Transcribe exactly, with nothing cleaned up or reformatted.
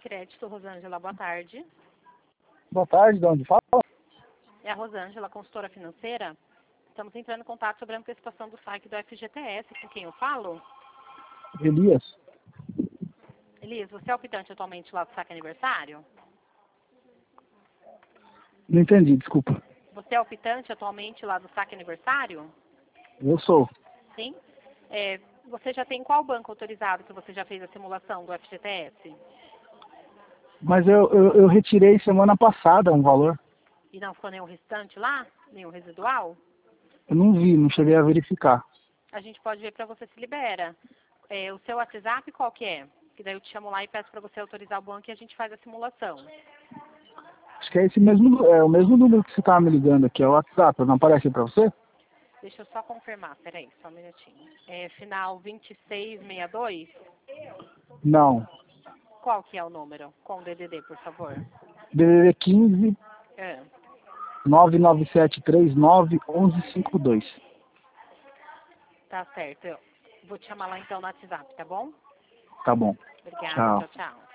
Crédito, Rosângela, boa tarde. Boa tarde, de onde fala? É a Rosângela, consultora financeira. Estamos entrando em contato sobre a antecipação do saque do F G T S. Com quem eu falo? Elias. Elias, você é optante atualmente lá do saque aniversário? Não entendi, desculpa. Você é optante atualmente lá do saque aniversário? Eu sou. Sim. É, você já tem qual banco autorizado que você já fez a simulação do F G T S? Mas eu, eu, eu retirei semana passada um valor. E não ficou nenhum restante lá? Nenhum residual? Eu não vi, não cheguei a verificar. A gente pode ver para você se libera. É, o seu WhatsApp qual que é? Que daí eu te chamo lá e peço para você autorizar o banco e a gente faz a simulação. Acho que é esse mesmo, é o mesmo número que você estava me ligando aqui, é o WhatsApp. Não aparece para você? Deixa eu só confirmar, peraí, só um minutinho. É final vinte e seis sessenta e dois? Não. Qual que é o número? Com o D D D, por favor. D D D quinze, É. nove nove sete três nove, onze cinquenta e dois. Tá certo. Eu vou te chamar lá então no WhatsApp, tá bom? Tá bom. Obrigada, Tchau. tchau, tchau.